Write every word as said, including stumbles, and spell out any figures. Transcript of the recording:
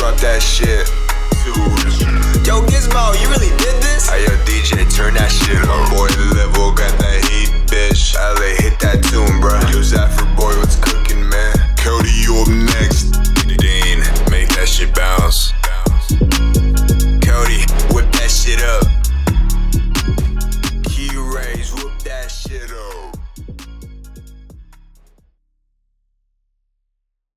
drop that shit. Yo, Gizmo, you really did this? Hey, yo, D J, turn that shit up, boy.